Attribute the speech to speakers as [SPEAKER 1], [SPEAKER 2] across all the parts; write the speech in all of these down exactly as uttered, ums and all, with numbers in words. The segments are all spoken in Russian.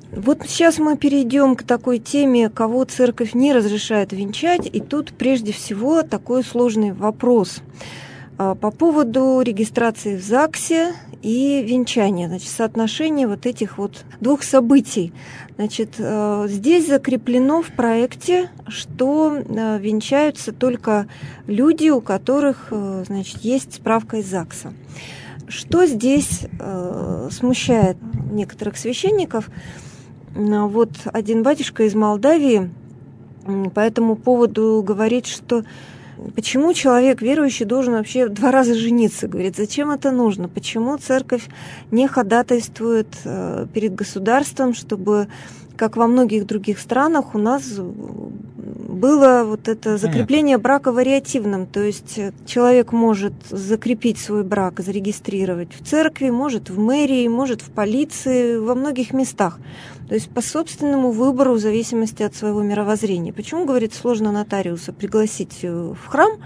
[SPEAKER 1] Вот сейчас мы перейдем к такой теме, кого церковь не разрешает венчать, и тут прежде всего такой сложный вопрос по поводу регистрации в ЗАГСе и венчания, значит, соотношение вот этих вот двух событий. Значит, здесь закреплено в проекте, что венчаются только люди, у которых, значит, есть справка из ЗАГСа. Что здесь смущает некоторых священников? Вот один батюшка из Молдавии по этому поводу говорит, что почему человек верующий должен вообще два раза жениться? Говорит, зачем это нужно? Почему церковь не ходатайствует перед государством, чтобы, как во многих других странах, у нас было вот это закрепление брака вариативным, то есть человек может закрепить свой брак, зарегистрировать в церкви, может в мэрии, может в полиции, во многих местах. То есть по собственному выбору в зависимости от своего мировоззрения. Почему, говорит, сложно нотариуса пригласить в храм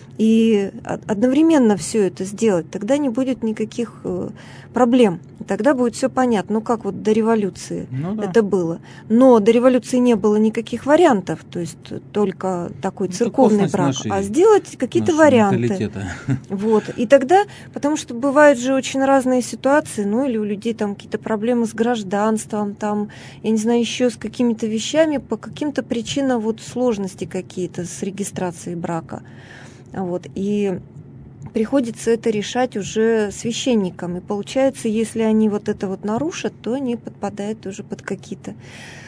[SPEAKER 1] и одновременно все это сделать? Тогда не будет никаких проблем. Тогда будет все понятно. Ну, как вот до революции ну, да. это было. Но до революции не было никаких вариантов, то есть только такой ну, церковный брак, нашей, а сделать какие-то варианты. Вот. И тогда, потому что бывают же очень разные ситуации, ну, или у людей там какие-то проблемы с гражданством, там, я не знаю, еще с какими-то вещами, по каким-то причинам вот сложности какие-то с регистрацией брака. Вот. И приходится это решать уже священникам. И получается, если они вот это вот нарушат, то они подпадают уже под какие-то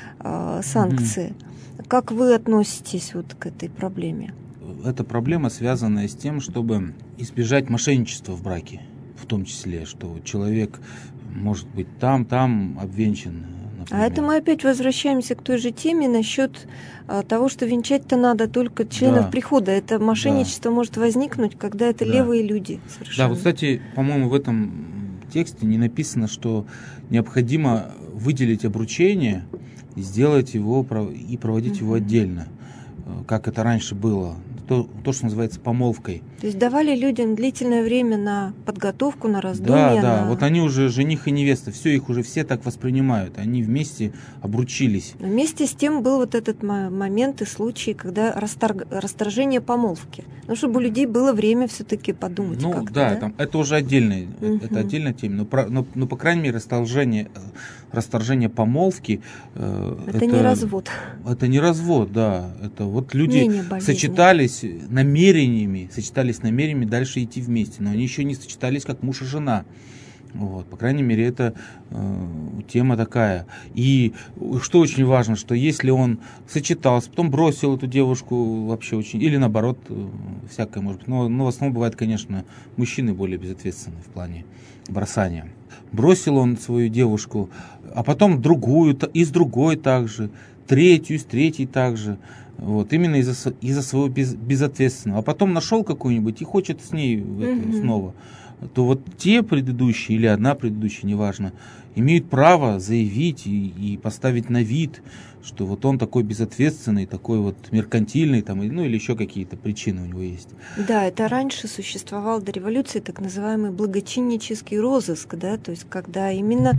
[SPEAKER 1] э, санкции. Mm-hmm. Как вы относитесь вот к этой проблеме?
[SPEAKER 2] Эта проблема, связанная с тем, чтобы избежать мошенничества в браке, в том числе, что человек может быть там, там обвенчан. Например.
[SPEAKER 1] А это мы опять возвращаемся к той же теме насчет а, того, что венчать-то надо только членов да. прихода. Это мошенничество да. может возникнуть, когда это да. левые люди. Совершенно.
[SPEAKER 2] Да, вот, кстати, по-моему, в этом тексте не написано, что необходимо выделить обручение и сделать его и проводить uh-huh. его отдельно, как это раньше было. То, то, что называется помолвкой.
[SPEAKER 1] То есть давали людям длительное время на подготовку, на раздумья.
[SPEAKER 2] Да, да,
[SPEAKER 1] на...
[SPEAKER 2] вот они уже жених и невеста, все, их уже все так воспринимают, они вместе обручились.
[SPEAKER 1] Но вместе с тем был вот этот момент и случай, когда расторг... расторжение помолвки. Ну, чтобы у людей было время все-таки подумать
[SPEAKER 2] ну,
[SPEAKER 1] как-то.
[SPEAKER 2] Да,
[SPEAKER 1] да,
[SPEAKER 2] там, это уже отдельная, угу. это отдельная тема, но, про, но, но, по крайней мере, расторжение, расторжение помолвки...
[SPEAKER 1] Э, это, это не развод.
[SPEAKER 2] Это не развод, да, это вот люди сочетались намерениями, сочетались намерениями дальше идти вместе, но они еще не сочетались как муж и жена. Вот, по крайней мере, это э, тема такая. И что очень важно, что если он сочетался, потом бросил эту девушку вообще очень, или наоборот, э, всякое может быть, но, но в основном бывает, конечно, мужчины более безответственны в плане бросания. Бросил он свою девушку, а потом другую, и с другой также, третью, с третьей также. Вот, именно из-за, из-за своего без, безответственного. А потом нашел какую-нибудь и хочет с ней mm-hmm. это, снова. То вот те предыдущие или одна предыдущая, неважно, имеют право заявить и, и поставить на вид, что вот он такой безответственный, такой вот меркантильный, там, ну или еще какие-то причины у него есть.
[SPEAKER 1] Да, это раньше существовал до революции так называемый благочиннический розыск, да, то есть когда именно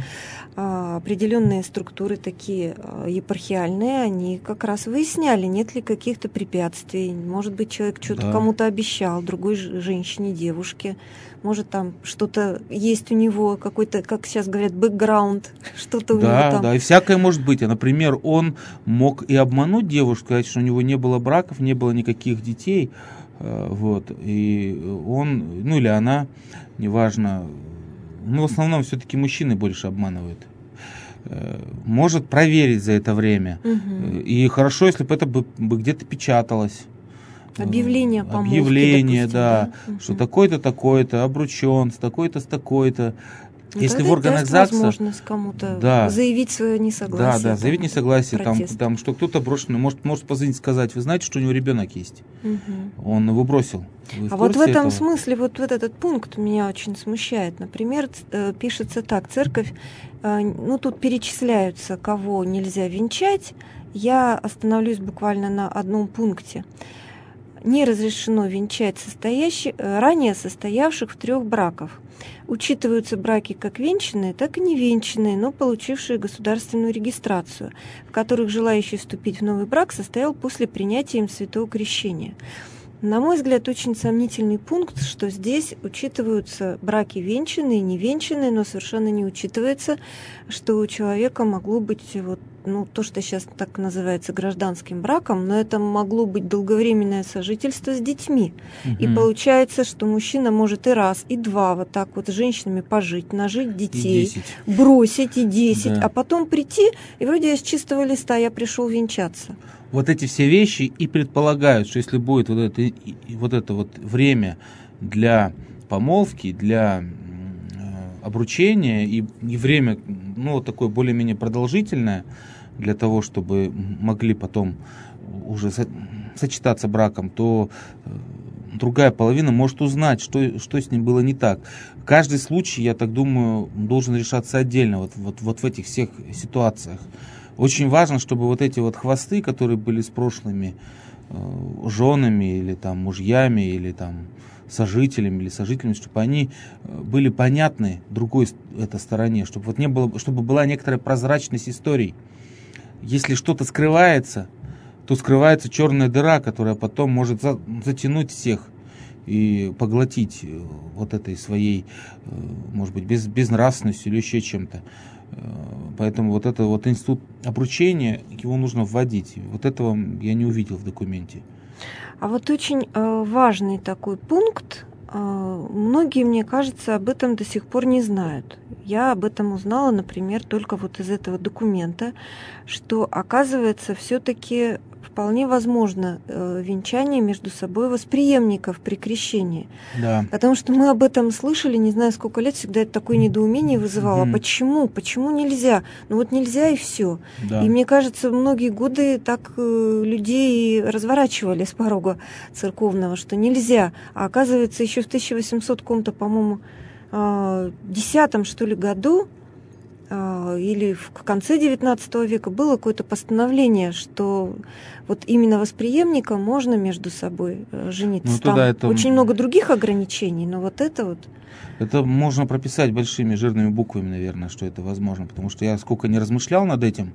[SPEAKER 1] а, определенные структуры такие а, епархиальные, они как раз выясняли, нет ли каких-то препятствий, может быть, человек что-то да. кому-то обещал, другой женщине, девушке. Может, там что-то есть у него, какой-то, как сейчас говорят, бэкграунд, что-то у
[SPEAKER 2] да,
[SPEAKER 1] него там.
[SPEAKER 2] Да, и всякое может быть. А, например, он мог и обмануть девушку, сказать, что у него не было браков, не было никаких детей. Вот, и он, ну или она, неважно, ну, в основном все-таки мужчины больше обманывают. Может проверить за это время. Угу. И хорошо, если бы это бы, бы где-то печаталось.
[SPEAKER 1] Объявление помолвки,
[SPEAKER 2] Объявление,
[SPEAKER 1] допустим,
[SPEAKER 2] да,
[SPEAKER 1] да? Угу.
[SPEAKER 2] что такой-то, такой-то, обручен, с такой-то, с такой-то.
[SPEAKER 1] Ну,
[SPEAKER 2] если в органах ЗАГСа...
[SPEAKER 1] возможность кому-то да, заявить свое несогласие.
[SPEAKER 2] Да, да, заявить несогласие, там, там, что кто-то брошенный, может, может позвонить, сказать, вы знаете, что у него ребенок есть. Угу. Он его бросил.
[SPEAKER 1] А вот в этом этого? смысле, вот, вот этот пункт меня очень смущает. Например, пишется так, церковь, ну тут перечисляются, кого нельзя венчать, я остановлюсь буквально на одном пункте. не разрешено венчать состоящих, ранее состоявших в трех браках. Учитываются браки как венчанные, так и невенчанные, но получившие государственную регистрацию, в которых желающий вступить в новый брак состоял после принятия им святого крещения. На мой взгляд, очень сомнительный пункт, что здесь учитываются браки венчанные и невенчанные, но совершенно не учитывается, что у человека могло быть вот, ну, то, что сейчас так называется гражданским браком, но это могло быть долговременное сожительство с детьми. Угу. И получается, что мужчина может и раз, и два вот так вот с женщинами пожить, нажить детей, и бросить и десять, да. А потом прийти, и вроде я с чистого листа, я пришел венчаться.
[SPEAKER 2] Вот эти все вещи и предполагают, что если будет вот это, вот это вот время для помолвки, для обручения и, и время, ну, вот такое более-менее продолжительное, для того, чтобы могли потом уже со, сочетаться браком, то другая половина может узнать, что, что с ним было не так. Каждый случай, я так думаю, должен решаться отдельно, вот, вот, вот в этих всех ситуациях. Очень важно, чтобы вот эти вот хвосты, которые были с прошлыми э, женами или там мужьями, или там сожителями или сожителями, чтобы они были понятны другой этой стороне, чтобы вот не было, чтобы была некоторая прозрачность историй. Если что-то скрывается, то скрывается черная дыра, которая потом может за, затянуть всех и поглотить вот этой своей, может быть, без, безнравственностью или еще чем-то. Поэтому вот это вот институт обручения, его нужно вводить. Вот этого я не увидел в документе.
[SPEAKER 1] А вот очень э, важный такой пункт, э, многие, мне кажется, об этом до сих пор не знают. Я об этом узнала, например, только вот из этого документа, что, оказывается, все-таки вполне возможно э, венчание между собой восприемников при крещении.
[SPEAKER 2] Да.
[SPEAKER 1] Потому что мы об этом слышали, не знаю сколько лет, всегда это такое недоумение вызывало. Mm-hmm. Почему? Почему нельзя? Ну вот нельзя и все. Да. И мне кажется, многие годы так э, людей разворачивали с порога церковного, что нельзя. А оказывается, еще в тысяча восемьсотом каком-то, по-моему, э, десятом, что ли, году, или в конце девятнадцатого века было какое-то постановление, что вот именно восприемникам можно между собой жениться. Ну, там это... очень много других ограничений, но вот это вот...
[SPEAKER 2] Это можно прописать большими жирными буквами, наверное, что это возможно, потому что я сколько не размышлял над этим,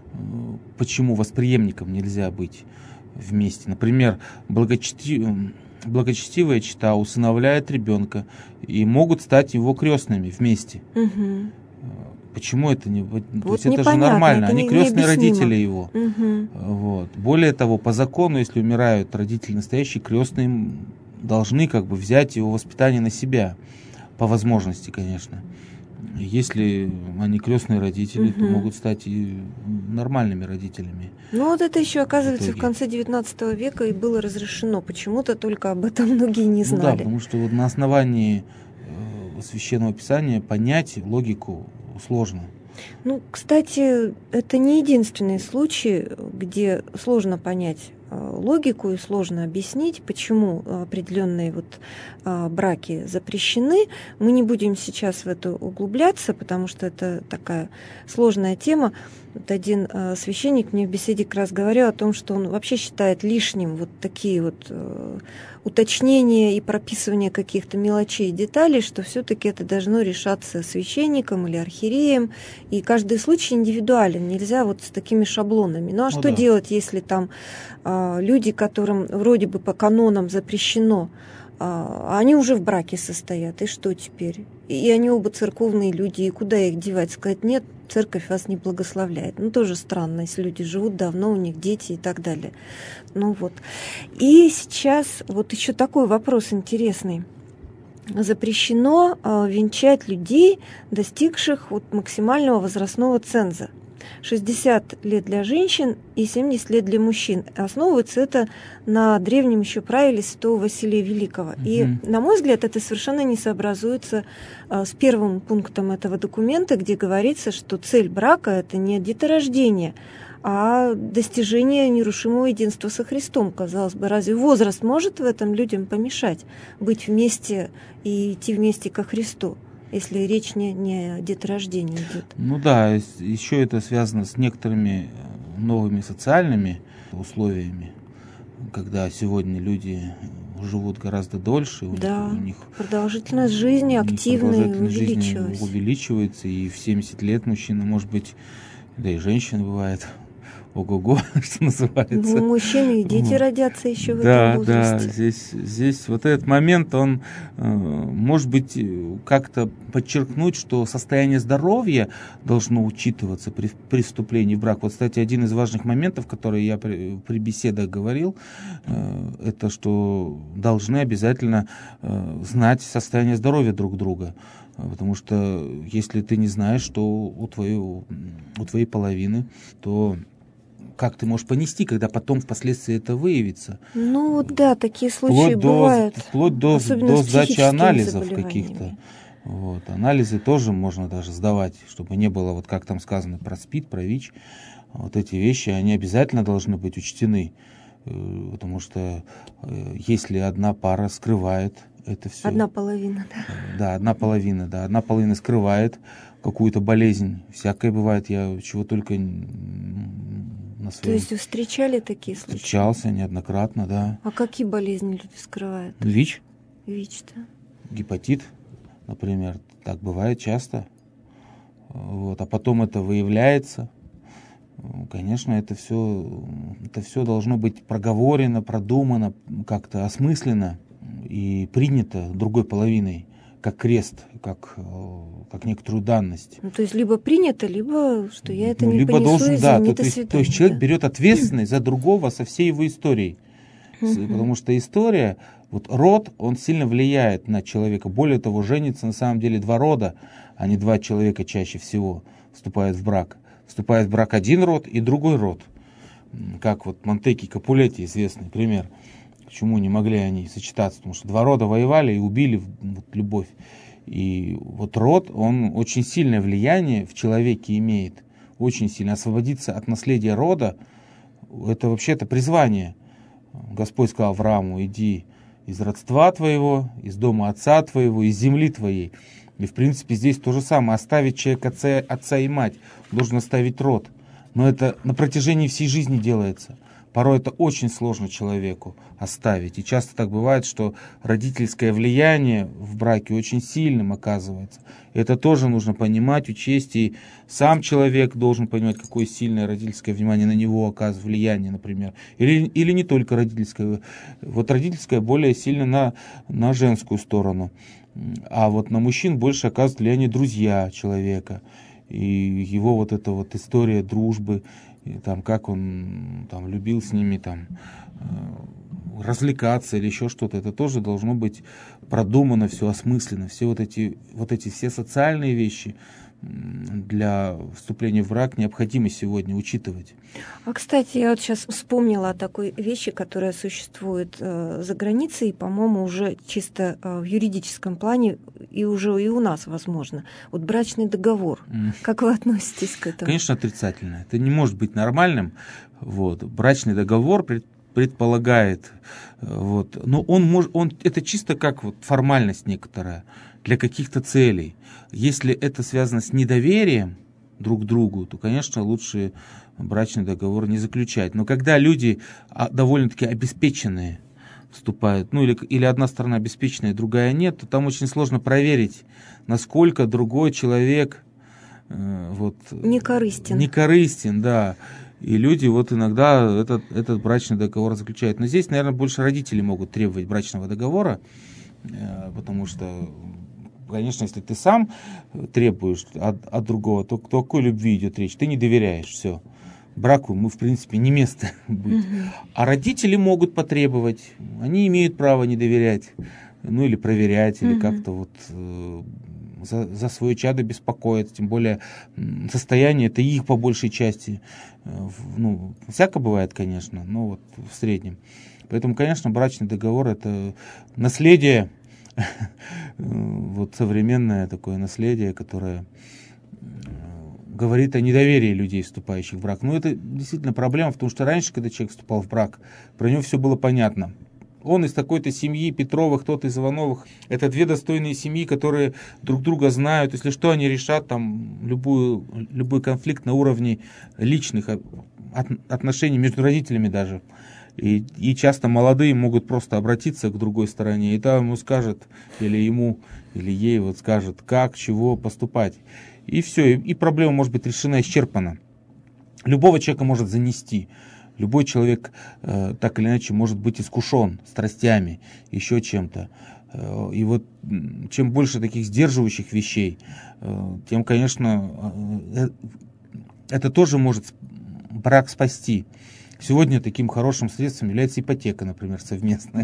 [SPEAKER 2] почему восприемникам нельзя быть вместе. Например, благочестив... благочестивая чета усыновляет ребенка и могут стать его крестными вместе.
[SPEAKER 1] Угу.
[SPEAKER 2] Почему это не...
[SPEAKER 1] Вот
[SPEAKER 2] то есть это же нормально,
[SPEAKER 1] это
[SPEAKER 2] они
[SPEAKER 1] не,
[SPEAKER 2] крестные
[SPEAKER 1] необъяснимо.
[SPEAKER 2] Родители его.
[SPEAKER 1] Угу.
[SPEAKER 2] Вот. Более того, по закону, если умирают родители настоящие, крестные должны как бы взять его воспитание на себя, по возможности, конечно. Если они крестные родители, угу. то могут стать и нормальными родителями.
[SPEAKER 1] Ну вот это еще, оказывается, в, в конце девятнадцатого века и было разрешено. Почему-то только об этом многие не знали.
[SPEAKER 2] Ну да, потому что вот на основании э, Священного Писания понять логику сложно.
[SPEAKER 1] Ну, кстати, это не единственный случай, где сложно понять логику и сложно объяснить, почему определенные вот браки запрещены. Мы не будем сейчас в это углубляться, потому что это такая сложная тема. Вот один священник мне в беседе как раз говорил о том, что он вообще считает лишним вот такие вот уточнения и прописывание каких-то мелочей и деталей, что все-таки это должно решаться священником или архиереем, и каждый случай индивидуален, нельзя вот с такими шаблонами. Ну а ну, что да. делать, если там а, люди, которым вроде бы по канонам запрещено, а они уже в браке состоят, и что теперь? И они оба церковные люди, и куда их девать? Сказать, нет, церковь вас не благословляет. Ну, тоже странно, если люди живут давно, у них дети и так далее. Ну вот. И сейчас вот еще такой вопрос интересный. Запрещено э, венчать людей, достигших вот максимального возрастного ценза. шестьдесят лет для женщин и семьдесят лет для мужчин. Основывается это на древнем еще правиле святого Василия Великого. Mm-hmm. И, на мой взгляд, это совершенно не сообразуется а, с первым пунктом этого документа, где говорится, что цель брака – это не деторождение, а достижение нерушимого единства со Христом. Казалось бы, разве возраст может в этом людям помешать быть вместе и идти вместе ко Христу? Если речь не, не о деторождении идет.
[SPEAKER 2] Ну да, еще это связано с некоторыми новыми социальными условиями. когда сегодня люди живут гораздо дольше, у
[SPEAKER 1] да,
[SPEAKER 2] них, у них
[SPEAKER 1] продолжительность жизни активная увеличивается.
[SPEAKER 2] увеличивается, и в семьдесят лет мужчина, может быть, да и женщина бывает, ого-го, что называется.
[SPEAKER 1] Ну, мужчины и дети вот. Родятся еще в
[SPEAKER 2] да,
[SPEAKER 1] этом возрасте.
[SPEAKER 2] Да, здесь, здесь вот этот момент, он э, может быть как-то подчеркнуть, что состояние здоровья должно учитываться при, при вступлении в брак. Вот, кстати, один из важных моментов, который я при, при беседах говорил, э, это что должны обязательно э, знать состояние здоровья друг друга. Потому что если ты не знаешь, что у твоей, у твоей половины, то как ты можешь понести, когда потом впоследствии это выявится?
[SPEAKER 1] Ну да, такие случаи
[SPEAKER 2] вплоть
[SPEAKER 1] бывают.
[SPEAKER 2] До, вплоть до, до сдачи анализов каких-то. Вот. Анализы тоже можно даже сдавать, чтобы не было, вот как там сказано, про СПИД, про ВИЧ. Вот эти вещи, они обязательно должны быть учтены. Потому что если одна пара скрывает это все...
[SPEAKER 1] Одна половина, да.
[SPEAKER 2] Да, одна половина, да. Одна половина скрывает какую-то болезнь. Всякое бывает, я чего только... На своем...
[SPEAKER 1] То есть вы встречали такие случаи?
[SPEAKER 2] Встречался неоднократно, да.
[SPEAKER 1] А какие болезни люди скрывают?
[SPEAKER 2] ВИЧ.
[SPEAKER 1] ВИЧ, да.
[SPEAKER 2] Гепатит, например. Так бывает часто. Вот. А потом это выявляется. Конечно, это все, это все должно быть проговорено, продумано, как-то осмысленно и принято другой половиной, как крест, как, как некоторую данность.
[SPEAKER 1] Ну, то есть либо принято, либо что я это
[SPEAKER 2] ну,
[SPEAKER 1] не
[SPEAKER 2] либо
[SPEAKER 1] понесу,
[SPEAKER 2] должен,
[SPEAKER 1] извини,
[SPEAKER 2] да,
[SPEAKER 1] до
[SPEAKER 2] то,
[SPEAKER 1] свидания.
[SPEAKER 2] То есть человек да? берет ответственность за другого со всей его историей. Uh-huh. Потому что история, вот род, он сильно влияет на человека. Более того, женится на самом деле два рода, а не два человека чаще всего вступают в брак. Вступает в брак один род и другой род. Как вот Монтеки и Капулетти, известный пример. Почему не могли они сочетаться? Потому что два рода воевали и убили вот, любовь. И вот род, он очень сильное влияние в человеке имеет. Очень сильно. Освободиться от наследия рода, это вообще-то призвание. Господь сказал Аврааму: иди из родства твоего, из дома отца твоего, из земли твоей. И в принципе здесь то же самое. Оставить человека отца, отца и мать. Должен оставить род. Но это на протяжении всей жизни делается. Порой это очень сложно человеку оставить. И часто так бывает, что родительское влияние в браке очень сильным оказывается. Это тоже нужно понимать, учесть. И сам человек должен понимать, какое сильное родительское внимание на него оказывает, влияние, например. Или, или не только родительское. Вот родительское более сильно на, на женскую сторону. А вот на мужчин больше оказывает влияние друзья человека. И его вот эта вот история дружбы, и там, как он там, любил с ними там, э, развлекаться или еще что-то, это тоже должно быть продумано, все осмысленно. Все вот эти, вот эти все социальные вещи для вступления в брак необходимо сегодня учитывать.
[SPEAKER 1] А, кстати, я вот сейчас вспомнила о такой вещи, которая существует э, за границей, и, по-моему, уже чисто э, в юридическом плане, и уже и у нас, возможно. Вот брачный договор. Mm. Как вы относитесь к этому?
[SPEAKER 2] Конечно, отрицательно. Это не может быть нормальным. Вот. Брачный договор пред, предполагает, вот, но он может, он, это чисто как вот формальность некоторая для каких-то целей. Если это связано с недоверием друг к другу, то, конечно, лучше брачный договор не заключать. Но когда люди довольно-таки обеспеченные вступают, ну или, или одна сторона обеспеченная, другая нет, то там очень сложно проверить, насколько другой человек э, вот,
[SPEAKER 1] не корыстен.
[SPEAKER 2] Не корыстен, да. И люди вот иногда этот, этот брачный договор заключают. Но здесь, наверное, больше родители могут требовать брачного договора, э, потому что, конечно, если ты сам требуешь от, от другого, то о какой любви идет речь? Ты не доверяешь, все. Браку мы, в принципе, не место быть. Угу. А родители могут потребовать, они имеют право не доверять, ну или проверять, или угу. как-то вот э, за, за свое чадо беспокоиться. Тем более состояние это их по большей части. Э, ну, всяко бывает, конечно, но вот в среднем. Поэтому, конечно, брачный договор это наследие, вот современное такое наследие, которое говорит о недоверии людей, вступающих в брак. Но это действительно проблема, потому что раньше, когда человек вступал в брак, про него все было понятно. Он из такой-то семьи, Петровых, тот из Ивановых. Это две достойные семьи, которые друг друга знают. Если что, они решат там любую, любой конфликт на уровне личных отношений между родителями даже. И, и часто молодые могут просто обратиться к другой стороне, и там ему скажет, или ему, или ей вот скажет, как, чего поступать. И все, и, и проблема может быть решена, исчерпана. Любого человека может занести. Любой человек э, так или иначе может быть искушен страстями, еще чем-то. Э, и вот чем больше таких сдерживающих вещей, э, тем, конечно, э, это тоже может брак спасти. Сегодня таким хорошим средством является ипотека, например, совместная.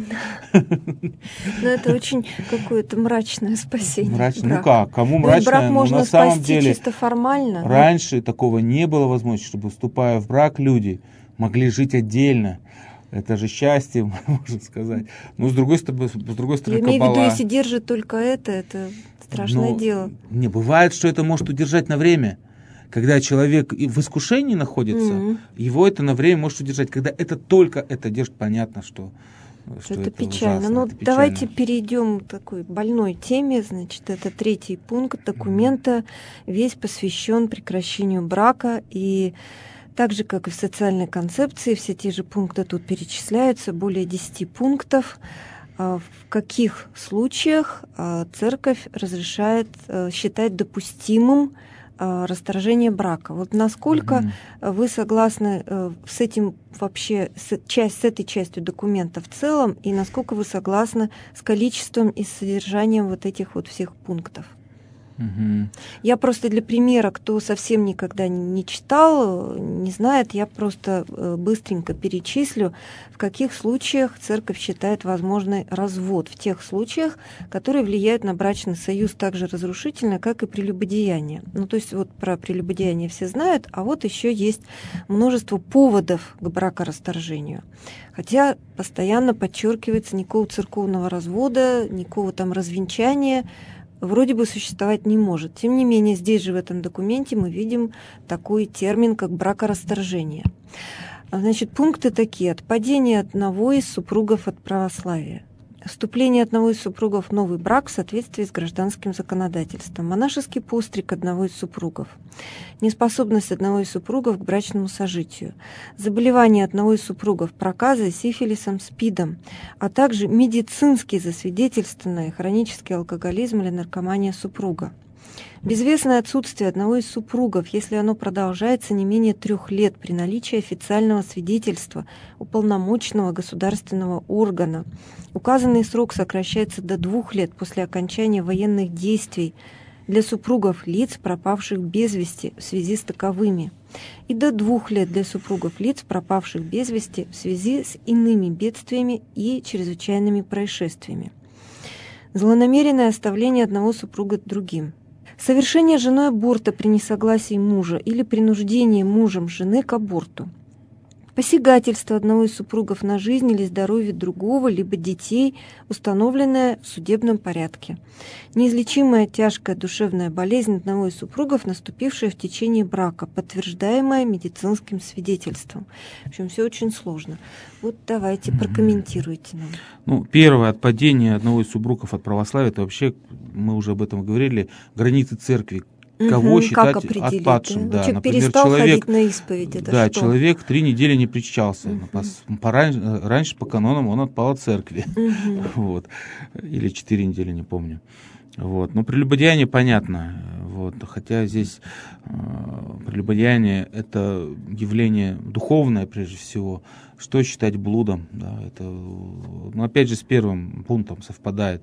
[SPEAKER 1] Но это очень какое-то мрачное спасение.
[SPEAKER 2] Мрачное. Ну как? Кому мрачное?
[SPEAKER 1] Брак можно
[SPEAKER 2] на самом
[SPEAKER 1] спасти
[SPEAKER 2] деле,
[SPEAKER 1] чисто формально.
[SPEAKER 2] Раньше но... такого не было возможности, чтобы, вступая в брак, люди могли жить отдельно. Это же счастье, можно сказать. Но с другой стороны, с другой стороны,
[SPEAKER 1] Я имею
[SPEAKER 2] кабала...
[SPEAKER 1] в виду, если держит только это, это страшное
[SPEAKER 2] Но
[SPEAKER 1] дело.
[SPEAKER 2] Не бывает, что это может удержать на время. Когда человек в искушении находится, mm-hmm. его это на время может удержать. Когда это только это держит, понятно, что, что
[SPEAKER 1] это,
[SPEAKER 2] это
[SPEAKER 1] печально.
[SPEAKER 2] ужасно.
[SPEAKER 1] Но
[SPEAKER 2] это печально.
[SPEAKER 1] Давайте перейдем к такой больной теме. Значит, это третий пункт документа, весь посвящен прекращению брака. И так же, как и в социальной концепции, все те же пункты тут перечисляются, более десяти пунктов. В каких случаях церковь разрешает считать допустимым расторжение брака. Вот насколько mm-hmm. вы согласны э, с этим вообще, с, часть, с этой частью документа в целом, и насколько вы согласны с количеством и содержанием вот этих вот всех пунктов?
[SPEAKER 2] Mm-hmm.
[SPEAKER 1] Я просто для примера, кто совсем никогда не читал, не знает, я просто быстренько перечислю, в каких случаях церковь считает возможный развод. В тех случаях, которые влияют на брачный союз так же разрушительно, как и прелюбодеяние. Ну, то есть вот про прелюбодеяние все знают, а вот еще есть множество поводов к бракорасторжению. Хотя постоянно подчеркивается, никакого церковного развода, никакого там развенчания вроде бы существовать не может. Тем не менее, здесь же в этом документе мы видим такой термин, как бракорасторжение. Значит, пункты такие. Отпадение одного из супругов от православия. Вступление одного из супругов в новый брак в соответствии с гражданским законодательством. Монашеский постриг одного из супругов. Неспособность одного из супругов к брачному сожитию. Заболевание одного из супругов проказой, сифилисом, СПИДом, а также медицински засвидетельствованный хронический алкоголизм или наркомания супруга. Безвестное отсутствие одного из супругов, если оно продолжается не менее трех лет при наличии официального свидетельства уполномоченного государственного органа. Указанный срок сокращается до двух лет после окончания военных действий для супругов лиц, пропавших без вести в связи с таковыми, и до двух лет для супругов лиц, пропавших без вести в связи с иными бедствиями и чрезвычайными происшествиями. Злонамеренное оставление одного супруга другим. Совершение женой аборта при несогласии мужа или принуждение мужем жены к аборту. Посягательство одного из супругов на жизнь или здоровье другого, либо детей, установленное в судебном порядке. Неизлечимая тяжкая душевная болезнь одного из супругов, наступившая в течение брака, подтверждаемая медицинским свидетельством. В общем, все очень сложно. Вот давайте прокомментируйте нам.
[SPEAKER 2] Ну, первое, отпадение одного из супругов от православия, это вообще, мы уже об этом говорили, границы церкви. Кого
[SPEAKER 1] угу,
[SPEAKER 2] считать отпадшим?
[SPEAKER 1] Да?
[SPEAKER 2] Да,
[SPEAKER 1] Человек
[SPEAKER 2] например,
[SPEAKER 1] перестал
[SPEAKER 2] человек,
[SPEAKER 1] ходить на исповедь. Это
[SPEAKER 2] да,
[SPEAKER 1] что?
[SPEAKER 2] человек три недели не причащался.
[SPEAKER 1] Угу.
[SPEAKER 2] По, по, раньше по канонам он отпал от церкви.
[SPEAKER 1] Угу.
[SPEAKER 2] Вот. Или четыре недели, не помню. Вот. Но прелюбодеяние понятно. Вот. Хотя здесь э, прелюбодеяние — это явление духовное прежде всего. Что считать блудом? Да, это, ну, опять же, с первым пунктом совпадает.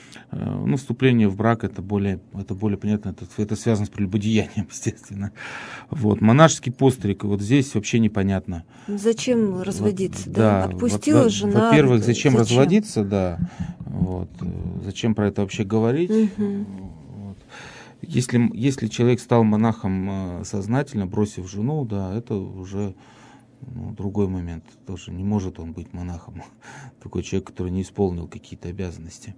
[SPEAKER 2] Ну, вступление в брак — это более, это более понятно, это, это связано с прелюбодеянием, естественно. Вот. Монашеский постриг, вот здесь вообще непонятно.
[SPEAKER 1] Зачем разводиться?
[SPEAKER 2] Вот,
[SPEAKER 1] да?
[SPEAKER 2] Да,
[SPEAKER 1] Отпустила
[SPEAKER 2] во-
[SPEAKER 1] жена.
[SPEAKER 2] Во-первых, зачем,
[SPEAKER 1] зачем
[SPEAKER 2] разводиться, да. Вот. Зачем про это вообще говорить?
[SPEAKER 1] Угу.
[SPEAKER 2] Вот. Если, если человек стал монахом сознательно, бросив жену, да, это уже... Ну, другой момент. Тоже не может он быть монахом. Такой человек, который не исполнил какие-то обязанности.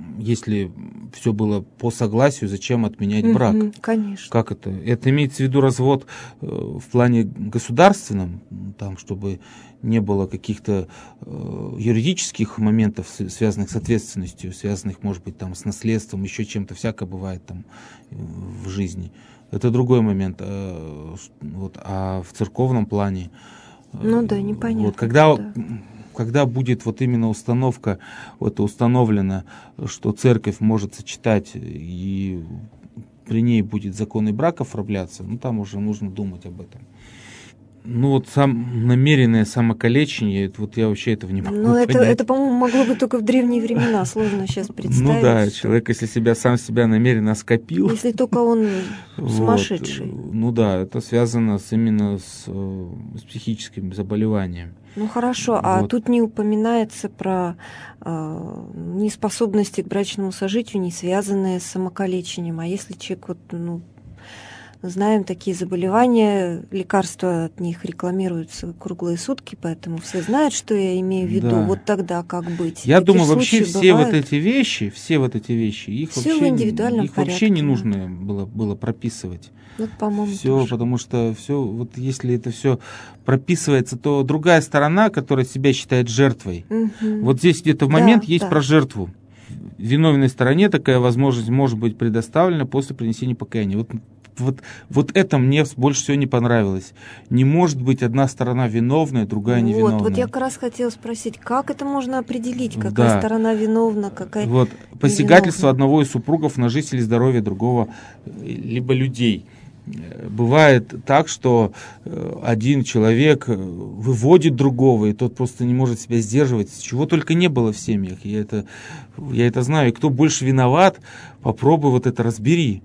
[SPEAKER 2] Если все было по согласию, зачем отменять
[SPEAKER 1] угу,
[SPEAKER 2] брак?
[SPEAKER 1] Конечно.
[SPEAKER 2] Как это? Это имеется в виду развод э, в плане государственном, там, чтобы не было каких-то э, юридических моментов, связанных с ответственностью, связанных, может быть, там, с наследством, еще чем-то, всякое бывает там э, в жизни. Это другой момент. Э, вот, а в церковном плане...
[SPEAKER 1] Ну да, непонятно.
[SPEAKER 2] Вот, когда,
[SPEAKER 1] да.
[SPEAKER 2] когда будет вот именно установка, вот установлено, что церковь может сочетать и при ней будет законный брак оформляться, ну там уже нужно думать об этом. Ну вот сам намеренное самокалечение, это, вот я вообще этого не могу
[SPEAKER 1] Ну это,
[SPEAKER 2] понять.
[SPEAKER 1] это, по-моему, могло быть только в древние времена, сложно сейчас представить.
[SPEAKER 2] Ну да, человек, если себя сам себя намеренно скопил.
[SPEAKER 1] Если только он сумасшедший.
[SPEAKER 2] Вот, ну да, это связано с, именно с, с психическим заболеванием.
[SPEAKER 1] Ну хорошо, вот. А тут не упоминается про э, неспособности к брачному сожитию, не связанные с самокалечением. А если человек вот, ну, знаем такие заболевания, лекарства от них рекламируются круглые сутки, поэтому все знают, что я имею в виду. Да. Вот тогда как быть?
[SPEAKER 2] Я Такие думаю, вообще все бывают. вот эти вещи, все вот эти вещи, их,
[SPEAKER 1] все
[SPEAKER 2] вообще,
[SPEAKER 1] в индивидуальном
[SPEAKER 2] их
[SPEAKER 1] порядке,
[SPEAKER 2] вообще не нужно было, было прописывать.
[SPEAKER 1] Вот, по-моему,
[SPEAKER 2] все,
[SPEAKER 1] тоже.
[SPEAKER 2] Потому что все, вот если это все прописывается, то другая сторона, которая себя считает жертвой, угу. вот здесь где-то в момент да, есть да. про жертву. Виновной стороне такая возможность может быть предоставлена после принесения покаяния. Вот Вот, вот это мне больше всего не понравилось. Не может быть одна сторона виновная, другая невиновная.
[SPEAKER 1] Вот, вот я как раз хотела спросить, как это можно определить, какая да. сторона виновна, какая
[SPEAKER 2] вот, посягательство невиновна. Одного из супругов на жизнь или здоровье другого, либо людей. Бывает так, что один человек выводит другого, и тот просто не может себя сдерживать. Чего только не было в семьях. Я это, я это знаю. И кто больше виноват, попробуй вот это разбери.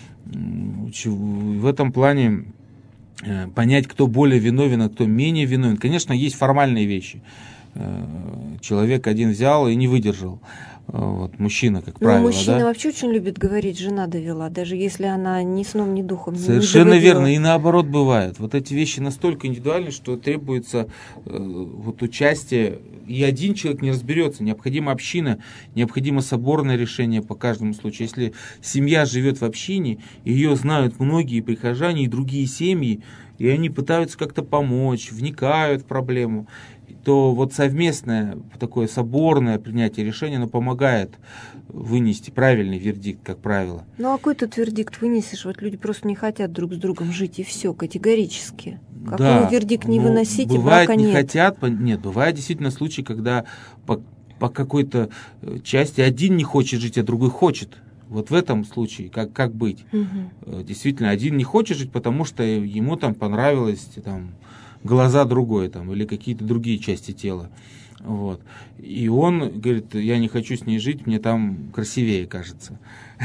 [SPEAKER 2] В этом плане понять, кто более виновен, а кто менее виновен. Конечно, есть формальные вещи. Человек один взял и не выдержал. Вот, мужчина, как правило.
[SPEAKER 1] Ну, мужчина
[SPEAKER 2] да?
[SPEAKER 1] вообще очень любит говорить, жена довела, даже если она ни сном, ни духом не
[SPEAKER 2] Совершенно верно, и наоборот бывает. Вот эти вещи настолько индивидуальны, что требуется э, вот участие, и один человек не разберется. Необходима община, необходимо соборное решение по каждому случаю. Если семья живет в общине, ее знают многие прихожане и другие семьи, и они пытаются как-то помочь, вникают в проблему, то вот совместное такое соборное принятие решения, оно помогает вынести правильный вердикт, как правило.
[SPEAKER 1] Ну а какой тут вердикт вынесешь? Вот люди просто не хотят друг с другом жить, и все, категорически. Какой да, вердикт не выносить, и брака
[SPEAKER 2] не
[SPEAKER 1] нет.
[SPEAKER 2] хотят, нет, бывает действительно случаи, когда по, по какой-то части один не хочет жить, а другой хочет. Вот в этом случае как, как быть? Угу. Действительно, один не хочет жить, потому что ему там понравилось там, глаза другой там, или какие-то другие части тела. Вот. И он говорит, я не хочу с ней жить, мне там красивее кажется.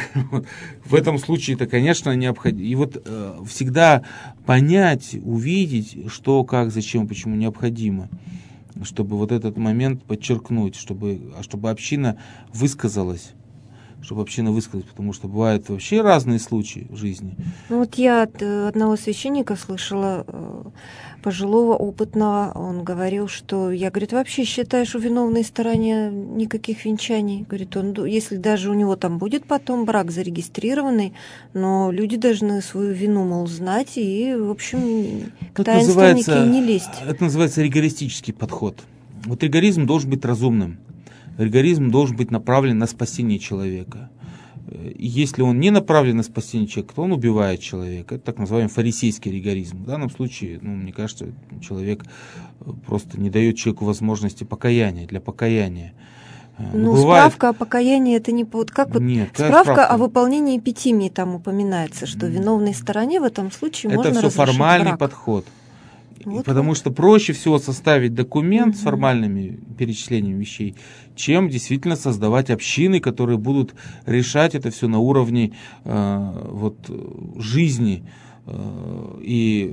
[SPEAKER 2] В этом случае это, конечно, необходимо. И вот э, всегда понять, увидеть, что, как, зачем, почему необходимо, чтобы вот этот момент подчеркнуть, чтобы, чтобы община высказалась. чтобы община высказалась, потому что бывают вообще разные случаи в жизни.
[SPEAKER 1] Ну вот я от одного священника слышала, пожилого, опытного, он говорил, что я, говорит, вообще считаю, что в виновной стороне никаких венчаний. Говорит, он, если даже у него там будет потом брак зарегистрированный, но люди должны свою вину, мол, знать и, в общем, к таинствам никакие не лезть.
[SPEAKER 2] Это называется ригористический подход. Вот ригоризм должен быть разумным. Ригоризм должен быть направлен на спасение человека. И если он не направлен на спасение человека, то он убивает человека. Это так называемый фарисейский ригоризм. В данном случае, ну, мне кажется, человек просто не дает человеку возможности покаяния, для покаяния.
[SPEAKER 1] Ну, бывает... справка о покаянии, это не... Вот как вот
[SPEAKER 2] Нет,
[SPEAKER 1] справка,
[SPEAKER 2] справка
[SPEAKER 1] о выполнении эпитимии там упоминается, что виновной стороне в этом случае
[SPEAKER 2] это
[SPEAKER 1] можно разрешить
[SPEAKER 2] брак. Это все формальный
[SPEAKER 1] брак.
[SPEAKER 2] подход.
[SPEAKER 1] Вот,
[SPEAKER 2] потому вот. Что проще всего составить документ угу. с формальными перечислениями вещей, чем действительно создавать общины, которые будут решать это все на уровне э, вот, жизни. Э, и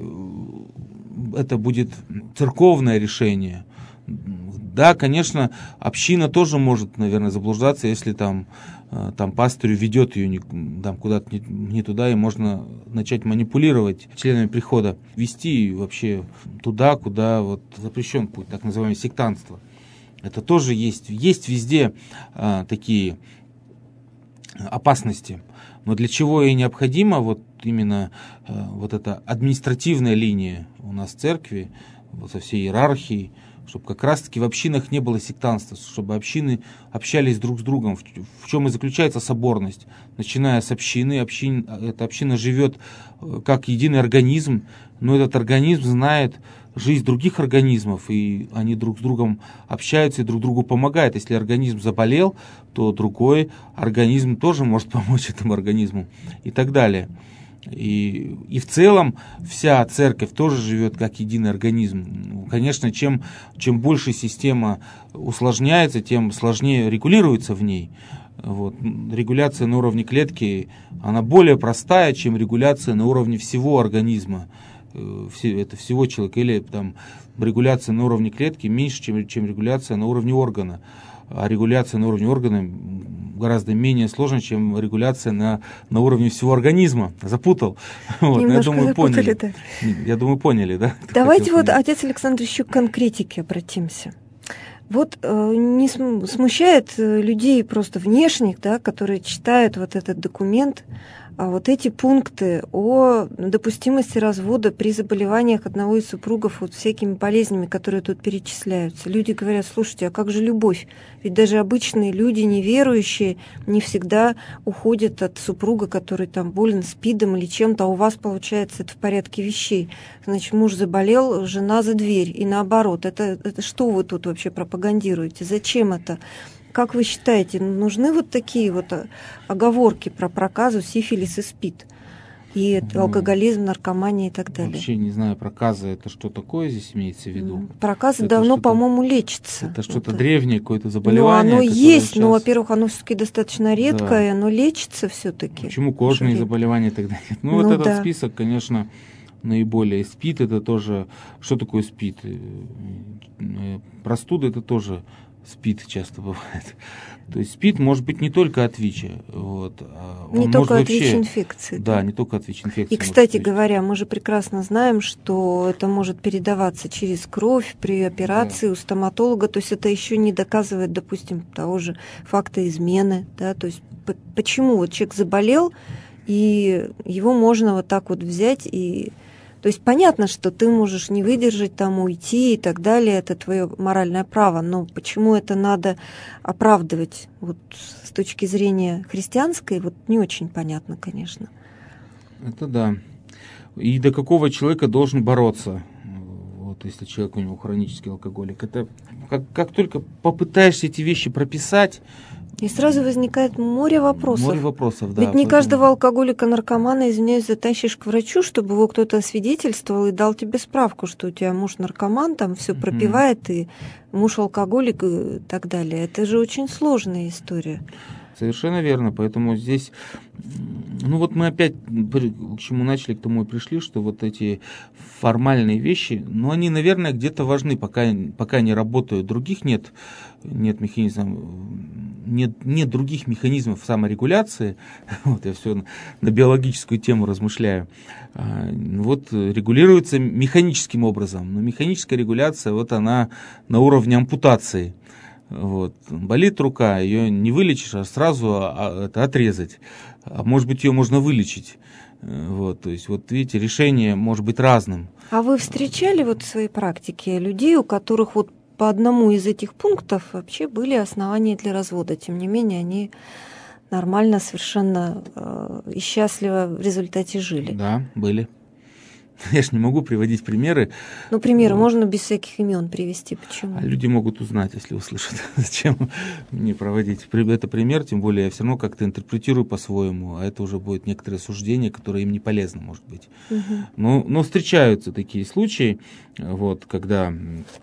[SPEAKER 2] это будет церковное решение. Да, конечно, община тоже может, наверное, заблуждаться, если там, там пастырь ведет ее там, куда-то не, не туда, и можно начать манипулировать членами прихода, вести вообще туда, куда вот запрещен путь, так называемое сектантство. Это тоже есть, есть везде а, такие опасности. Но для чего и необходимо вот именно а, вот эта административная линия у нас в церкви, вот со всей иерархией, чтобы как раз-таки в общинах не было сектантства, чтобы общины общались друг с другом. В чем и заключается соборность. Начиная с общины, общин, эта община живет как единый организм, но этот организм знает жизнь других организмов, и они друг с другом общаются и друг другу помогают. Если организм заболел, то другой организм тоже может помочь этому организму и так далее. И, и в целом вся церковь тоже живет как единый организм. Конечно, чем, чем больше система усложняется, тем сложнее регулируется в ней. Вот. Регуляция на уровне клетки, она более простая, чем регуляция на уровне всего организма. Это всего человека. Или там, регуляция на уровне клетки меньше, чем, чем регуляция на уровне органа. А регуляция на уровне органа гораздо менее сложна, чем регуляция на, на уровне всего организма. Запутал. Вот. Я думаю, запутали, поняли. Да. Я думаю, поняли, да?
[SPEAKER 1] Давайте вот, понять. Отец Александр, еще к конкретике обратимся. Вот э, не смущает людей просто внешних, да, которые читают вот этот документ, а вот эти пункты о допустимости развода при заболеваниях одного из супругов вот всякими болезнями, которые тут перечисляются. Люди говорят: слушайте, а как же любовь? Ведь даже обычные люди, неверующие, не всегда уходят от супруга, который там болен СПИДом или чем-то, а у вас, получается, это в порядке вещей. Значит, муж заболел, жена за дверь, и наоборот. Это, это что вы тут вообще пропагандируете? Зачем это? Как вы считаете, нужны вот такие вот оговорки про проказу, сифилис и СПИД? И ну, алкоголизм, наркомания и так далее.
[SPEAKER 2] Вообще не знаю, проказа это что такое здесь имеется в виду?
[SPEAKER 1] Проказа это давно, по-моему, лечится.
[SPEAKER 2] Это что-то это... древнее, какое-то заболевание.
[SPEAKER 1] Ну, оно есть, сейчас... но, во-первых, оно все-таки достаточно редкое, да. Но лечится все-таки.
[SPEAKER 2] Почему кожные Жили. заболевания и так далее? Ну, ну вот этот да. список, конечно, наиболее. СПИД это тоже... Что такое СПИД? Простуда это тоже... СПИД часто бывает. То есть СПИД может быть не только от ВИЧа. Вот, а
[SPEAKER 1] не только от ВИЧ-инфекции.
[SPEAKER 2] Да, да, не только от ВИЧ-инфекции.
[SPEAKER 1] И, кстати говоря, мы же прекрасно знаем, что это может передаваться через кровь при операции да. у стоматолога. То есть это еще не доказывает, допустим, того же факта измены. Да? То есть почему вот человек заболел, и его можно вот так вот взять и... То есть понятно, что ты можешь не выдержать, там, уйти и так далее, это твое моральное право, но почему это надо оправдывать вот, с точки зрения христианской, вот не очень понятно, конечно.
[SPEAKER 2] Это да. И до какого человека должен бороться, вот, если человек у него хронический алкоголик. Это как, как только попытаешься эти вещи прописать,
[SPEAKER 1] и сразу возникает море вопросов.
[SPEAKER 2] Море вопросов, да.
[SPEAKER 1] Ведь не поэтому... каждого алкоголика-наркомана, извиняюсь, затащишь к врачу, чтобы его кто-то освидетельствовал и дал тебе справку, что у тебя муж наркоман, там все пропивает, mm-hmm. и муж алкоголик и так далее. Это же очень сложная история.
[SPEAKER 2] Совершенно верно, поэтому здесь, ну вот мы опять к чему начали, к тому и пришли, что вот эти формальные вещи, ну они, наверное, где-то важны, пока, пока не работают, других нет, нет механизмов, нет, нет других механизмов саморегуляции, вот я все на, на биологическую тему размышляю, вот регулируется механическим образом, но механическая регуляция, вот она на уровне ампутации. Вот. Болит рука, ее не вылечишь, а сразу а, это отрезать. А может быть, ее можно вылечить. Вот. То есть, вот видите, решение может быть разным.
[SPEAKER 1] А вы встречали вот в своей практике людей, у которых вот по одному из этих пунктов вообще были основания для развода? Тем не менее, они нормально, совершенно э, и счастливо в результате жили.
[SPEAKER 2] Да, были. Я же не могу приводить примеры.
[SPEAKER 1] Ну, примеры вот. Можно без всяких имен привести. Почему?
[SPEAKER 2] А люди могут узнать, если услышат. Зачем мне проводить? Это пример, тем более я все равно как-то интерпретирую по-своему, а это уже будет некоторое суждение, которое им не полезно, может быть. Угу. Но, но встречаются такие случаи, вот, когда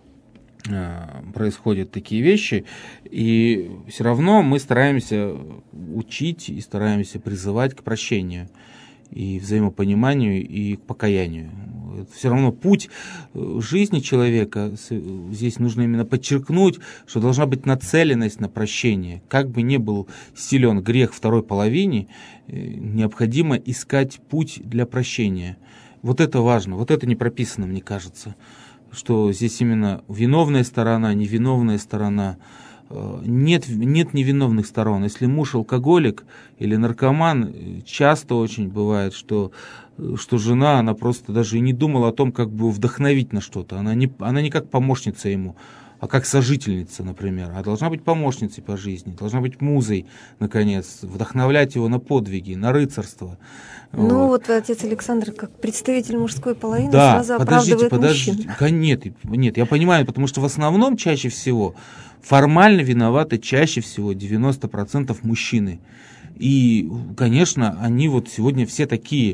[SPEAKER 2] э, происходят такие вещи, и все равно мы стараемся учить и стараемся призывать к прощению. И взаимопониманию, и к покаянию. Все равно путь жизни человека, здесь нужно именно подчеркнуть, что должна быть нацеленность на прощение. Как бы ни был силен грех второй половине, необходимо искать путь для прощения. Вот это важно, вот это не прописано, мне кажется, что здесь именно виновная сторона, невиновная сторона. Нет, нет невиновных сторон. Если муж алкоголик или наркоман, часто очень бывает, что, что жена, она просто даже и не думала о том, как бы вдохновить на что-то. Она не, она не как помощница ему, а как сожительница, например, а должна быть помощницей по жизни, должна быть музой, наконец, вдохновлять его на подвиги, на рыцарство.
[SPEAKER 1] Ну вот, вот отец Александр, как представитель мужской половины,
[SPEAKER 2] да,
[SPEAKER 1] сразу оправдывает
[SPEAKER 2] подождите,
[SPEAKER 1] мужчин.
[SPEAKER 2] Нет, нет, я понимаю, потому что в основном чаще всего формально виноваты чаще всего девяносто процентов мужчины. И, конечно, они вот сегодня все такие.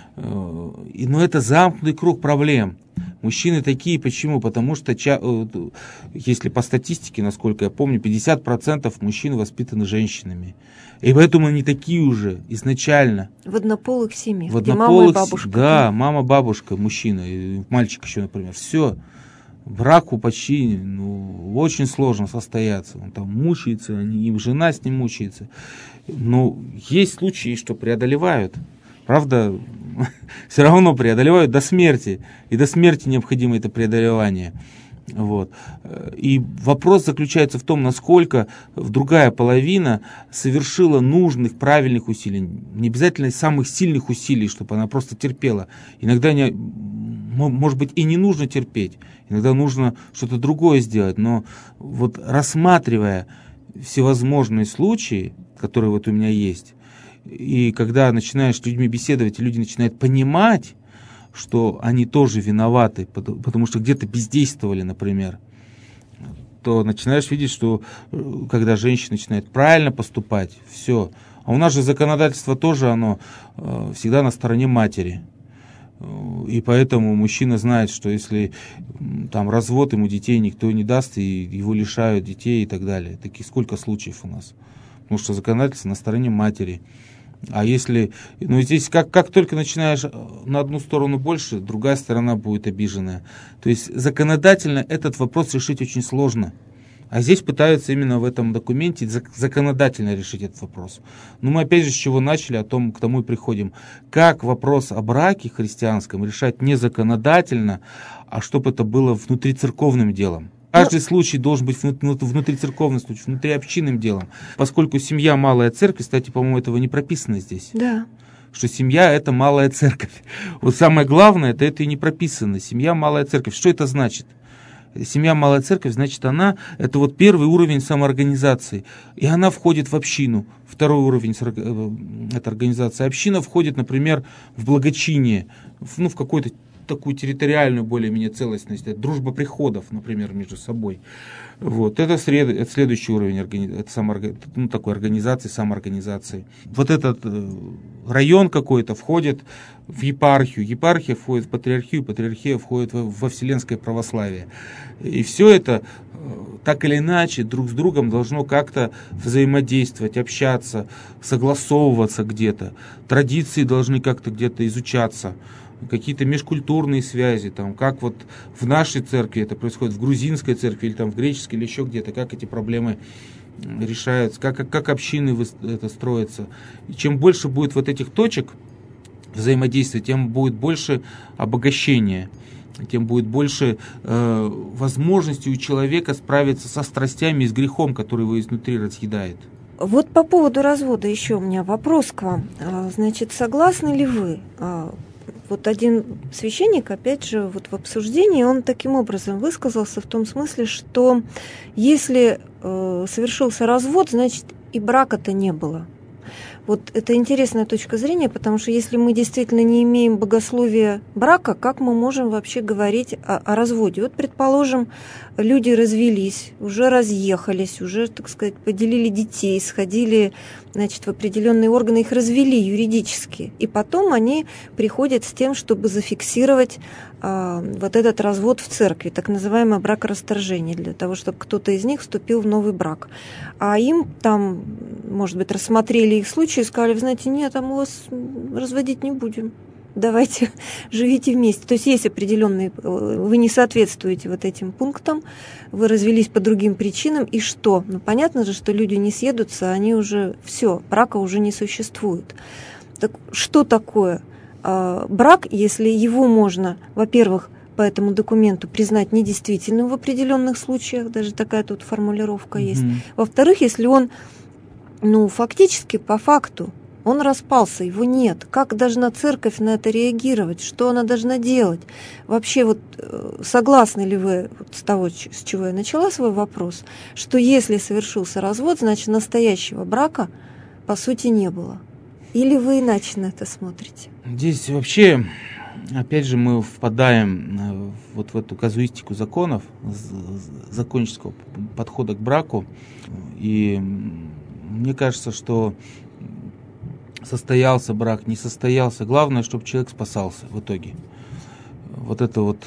[SPEAKER 2] Но это замкнутый круг проблем. Мужчины такие, почему? Потому что, если по статистике, насколько я помню, пятьдесят процентов мужчин воспитаны женщинами. И поэтому они такие уже изначально.
[SPEAKER 1] В однополых семьях,
[SPEAKER 2] в
[SPEAKER 1] где
[SPEAKER 2] однополых,
[SPEAKER 1] мама и бабушка.
[SPEAKER 2] Да, мама, бабушка, мужчина, и мальчик еще, например. Все. Браку почти ну, очень сложно состояться. Он там мучается, и жена с ним мучается. Но есть случаи, что преодолевают. Правда, все равно преодолевают до смерти. И до смерти необходимо это преодолевание. Вот. И вопрос заключается в том, насколько другая половина совершила нужных, правильных усилий. Не обязательно самых сильных усилий, чтобы она просто терпела. Иногда, не, может быть, и не нужно терпеть. Иногда нужно что-то другое сделать. Но вот рассматривая всевозможные случаи, которые вот у меня есть, и когда начинаешь с людьми беседовать, и люди начинают понимать, что они тоже виноваты, потому что где-то бездействовали, например, то начинаешь видеть, что когда женщина начинает правильно поступать, все. А у нас же законодательство тоже, оно всегда на стороне матери. И поэтому мужчина знает, что если там развод, ему детей никто не даст, и его лишают детей и так далее. Таких сколько случаев у нас. Потому что законодательство на стороне матери. А если, ну здесь как, как только начинаешь на одну сторону больше, другая сторона будет обиженная. То есть законодательно этот вопрос решить очень сложно. А здесь пытаются именно в этом документе законодательно решить этот вопрос. Но мы опять же с чего начали, о том, к тому и приходим. Как вопрос о браке христианском решать не законодательно, а чтобы это было внутрицерковным делом. Каждый случай должен быть внутрицерковным случаем, внутриобщинным делом. Поскольку семья малая церковь, кстати, по-моему, этого не прописано здесь.
[SPEAKER 1] Да.
[SPEAKER 2] Что семья – это малая церковь. Вот самое главное, это это и не прописано. Семья малая церковь. Что это значит? Семья малая церковь, значит, она, это вот первый уровень самоорганизации. И она входит в общину. Второй уровень – это организация. Община входит, например, в благочиние, ну, в какой-то такую территориальную более-менее целостность, это дружба приходов, например, между собой. Вот. Это, сред... это следующий уровень это самоорг... ну, такой организации, самоорганизации. Вот этот район какой-то входит в епархию, епархия входит в патриархию, патриархия входит во, во вселенское православие. И все это так или иначе друг с другом должно как-то взаимодействовать, общаться, согласовываться где-то. Традиции должны как-то где-то изучаться. Какие-то межкультурные связи, там, как вот в нашей церкви это происходит, в грузинской церкви или там в греческой или еще где-то, как эти проблемы решаются, как, как, как общины это строятся. И чем больше будет вот этих точек взаимодействия, тем будет больше обогащения, тем будет больше э, возможностей у человека справиться со страстями и с грехом, который его изнутри разъедает.
[SPEAKER 1] Вот по поводу развода еще у меня вопрос к вам. Значит, согласны ли вы? Вот один священник, опять же, вот в обсуждении, он таким образом высказался в том смысле, что если э, совершился развод, значит и брака-то не было. Вот это интересная точка зрения, потому что если мы действительно не имеем богословия брака, как мы можем вообще говорить о, о разводе? Вот, предположим, люди развелись, уже разъехались, уже, так сказать, поделили детей, сходили, значит, в определенные органы, их развели юридически. И потом они приходят с тем, чтобы зафиксировать а, вот этот развод в церкви, так называемое бракорасторжение, для того, чтобы кто-то из них вступил в новый брак. А им там, может быть, рассмотрели их случай и сказали: вы знаете, нет, а мы вас разводить не будем. Давайте живите вместе. То есть есть определенные, вы не соответствуете вот этим пунктам, вы развелись по другим причинам, и что? Ну, понятно же, что люди не съедутся, они уже, все, брака уже не существует. Так что такое э, брак, если его можно, во-первых, по этому документу признать недействительным в определенных случаях, даже такая тут формулировка mm-hmm. есть. Во-вторых, если он, ну, фактически, по факту, Он распался, его нет. Как должна церковь на это реагировать? Что она должна делать? Вообще, вот согласны ли вы вот с того, с чего я начала свой вопрос, что если совершился развод, значит, настоящего брака, по сути, не было? Или вы иначе на это смотрите?
[SPEAKER 2] Здесь вообще, опять же, мы впадаем вот в эту казуистику законов, законнического подхода к браку. И мне кажется, что состоялся брак, не состоялся. Главное, чтобы человек спасался в итоге. Вот это вот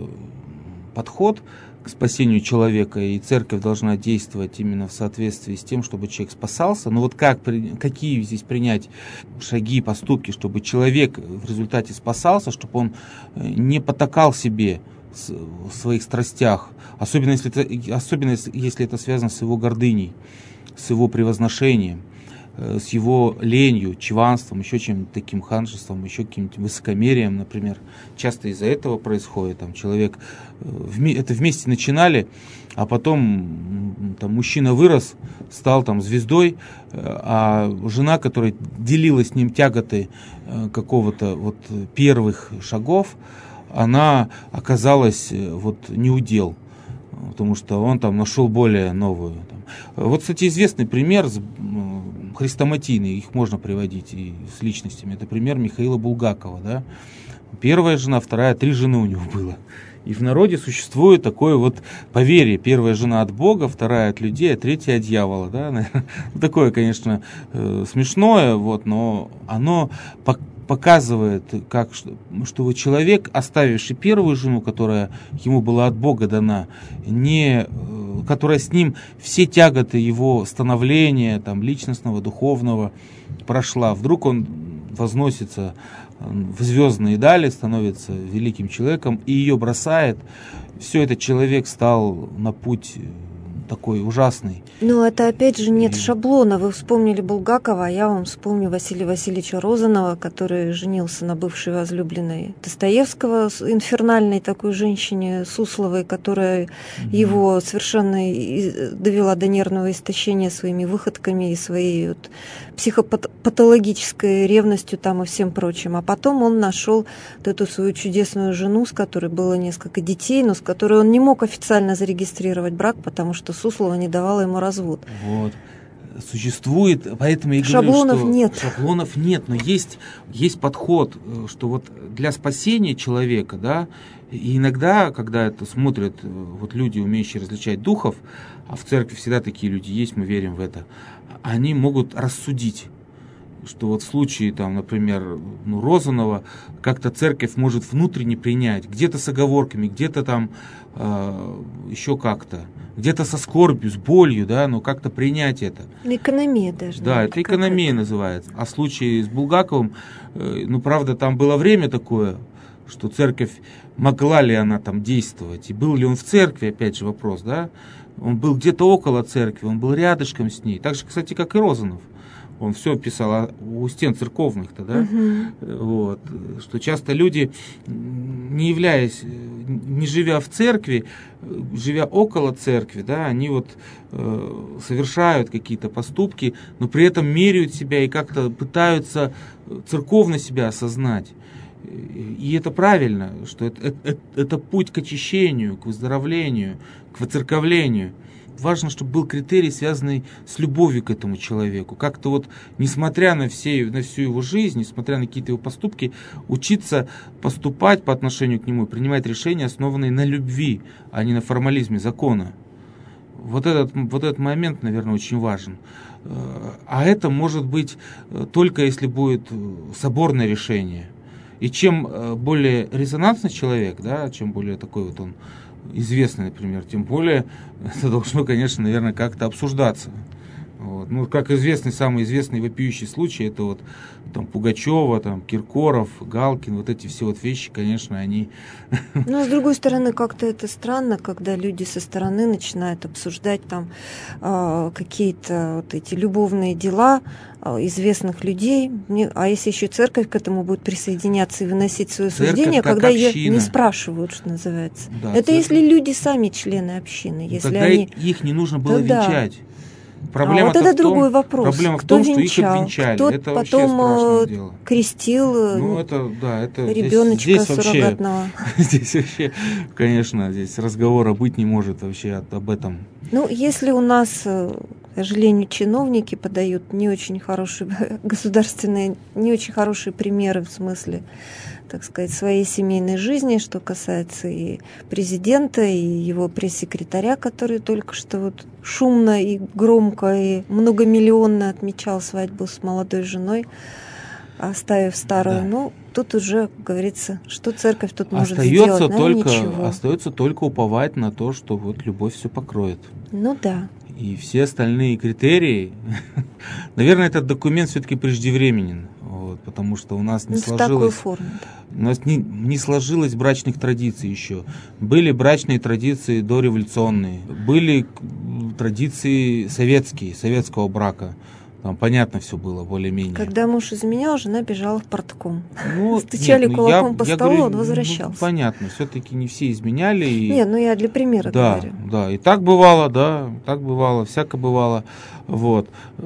[SPEAKER 2] подход к спасению человека, и церковь должна действовать именно в соответствии с тем, чтобы человек спасался. Но вот как, какие здесь принять шаги, поступки, чтобы человек в результате спасался, чтобы он не потакал себе в своих страстях, особенно если это, особенно если это связано с его гордыней, с его превозношением, с его ленью, чванством, еще чем-то таким, ханжеством, еще каким-то высокомерием, например. Часто из-за этого происходит. Там человек, это вместе начинали, а потом там, мужчина вырос, стал там звездой, а жена, которая делила с ним тяготы какого-то вот первых шагов, она оказалась вот неудел, потому что он там нашел более новую. Вот, кстати, известный пример хрестоматийный, их можно приводить и с личностями. Это пример Михаила Булгакова. Да? Первая жена, вторая, три жены у него было. И в народе существует такое вот поверье. Первая жена от Бога, вторая от людей, а третья от дьявола. Да? Такое, конечно, смешное, вот, но оно показывает, как, что, что человек, оставивший первую жену, которая ему была от Бога дана, не, которая с ним все тяготы его становления, там, личностного, духовного прошла, вдруг он возносится в звездные дали, становится великим человеком и ее бросает, все, этот человек стал на путь такой ужасный.
[SPEAKER 1] Но это опять же нет шаблона. Вы вспомнили Булгакова, а я вам вспомню Василия Васильевича Розанова, который женился на бывшей возлюбленной Достоевского, инфернальной такой женщине Сусловой, которая mm-hmm. его совершенно довела до нервного истощения своими выходками и своей вот психопатологической ревностью там и всем прочим. А потом он нашел вот эту свою чудесную жену, с которой было несколько детей, но с которой он не мог официально зарегистрировать брак, потому что Суслова не давала ему развод.
[SPEAKER 2] Вот. Существует, поэтому я
[SPEAKER 1] шаблонов
[SPEAKER 2] говорю, что
[SPEAKER 1] нет.
[SPEAKER 2] шаблонов нет, но есть, есть подход, что вот для спасения человека, да, и иногда, когда это смотрят вот люди, умеющие различать духов, а в церкви всегда такие люди есть, мы верим в это, они могут рассудить, что вот в случае, там, например, ну, Розанова, как-то церковь может внутренне принять, где-то с оговорками, где-то там э, еще как-то, где-то со скорбью, с болью, да, но как-то принять это.
[SPEAKER 1] Экономия даже.
[SPEAKER 2] Да, это экономия это? называется. А в случае с Булгаковым, э, ну, правда, там было время такое, что церковь, могла ли она там действовать, и был ли он в церкви, опять же вопрос, да, он был где-то около церкви, он был рядышком с ней, так же, кстати, как и Розанов. Он все писал у стен церковных-то, да, uh-huh. вот, что часто люди, не являясь, не живя в церкви, живя около церкви, да, они вот э, совершают какие-то поступки, но при этом меряют себя и как-то пытаются церковно себя осознать. И это правильно, что это, это, это путь к очищению, к выздоровлению, к воцерковлению. Важно, чтобы был критерий, связанный с любовью к этому человеку. Как-то вот, несмотря на, все, на всю его жизнь, несмотря на какие-то его поступки, учиться поступать по отношению к нему, принимать решения, основанные на любви, а не на формализме закона. Вот этот, вот этот момент, наверное, очень важен. А это может быть только если будет соборное решение. И чем более резонансный человек, да, чем более такой вот он известный, например, тем более это должно, конечно, наверное, как-то обсуждаться. Вот. Ну, как известный, самый известный вопиющий случай, это вот там Пугачева, там Киркоров, Галкин, вот эти все вот вещи, конечно, они...
[SPEAKER 1] Но, с другой стороны, как-то это странно, когда люди со стороны начинают обсуждать там э, какие-то вот эти любовные дела э, известных людей. А если еще церковь к этому будет присоединяться и выносить свое церковь суждение, когда ее не спрашивают, что называется. Да, это церковь... если люди сами члены общины. Если
[SPEAKER 2] тогда
[SPEAKER 1] они...
[SPEAKER 2] их не нужно было да, венчать. Проблема
[SPEAKER 1] а вот это
[SPEAKER 2] в том,
[SPEAKER 1] другой вопрос.
[SPEAKER 2] Проблема
[SPEAKER 1] кто
[SPEAKER 2] в том,
[SPEAKER 1] венчал,
[SPEAKER 2] что их обвенчали.
[SPEAKER 1] кто
[SPEAKER 2] это
[SPEAKER 1] потом
[SPEAKER 2] вообще дело.
[SPEAKER 1] крестил
[SPEAKER 2] ну, это, да, это
[SPEAKER 1] ребеночка
[SPEAKER 2] здесь, здесь
[SPEAKER 1] суррогатного.
[SPEAKER 2] Вообще, здесь вообще, конечно, здесь разговора быть не может вообще от, об этом.
[SPEAKER 1] Ну, если у нас, к сожалению, чиновники подают не очень хорошие государственные, не очень хорошие примеры в смысле, так сказать, своей семейной жизни, что касается и президента, и его пресс-секретаря, который только что вот шумно и громко и многомиллионно отмечал свадьбу с молодой женой, оставив старую. Да. Ну, тут уже, как говорится, что церковь тут может
[SPEAKER 2] остается
[SPEAKER 1] сделать?
[SPEAKER 2] Только,
[SPEAKER 1] ничего.
[SPEAKER 2] Остается только уповать на то, что вот любовь все покроет.
[SPEAKER 1] Ну да.
[SPEAKER 2] И все остальные критерии, наверное, этот документ все-таки преждевременен, вот, потому что у нас не ну, сложилось, у нас не, не сложилось брачных традиций еще. Были брачные традиции дореволюционные, были традиции советские, советского брака. Там понятно все было более-менее.
[SPEAKER 1] Когда муж изменял, жена бежала в портком.
[SPEAKER 2] Ну,
[SPEAKER 1] Стучали
[SPEAKER 2] нет,
[SPEAKER 1] кулаком
[SPEAKER 2] я,
[SPEAKER 1] по
[SPEAKER 2] я
[SPEAKER 1] столу,
[SPEAKER 2] говорю,
[SPEAKER 1] он возвращался.
[SPEAKER 2] Ну, понятно, все-таки не все изменяли. И...
[SPEAKER 1] Нет, ну я для примера
[SPEAKER 2] да,
[SPEAKER 1] говорю.
[SPEAKER 2] Да, и так бывало, да, так бывало, всяко бывало. Вот.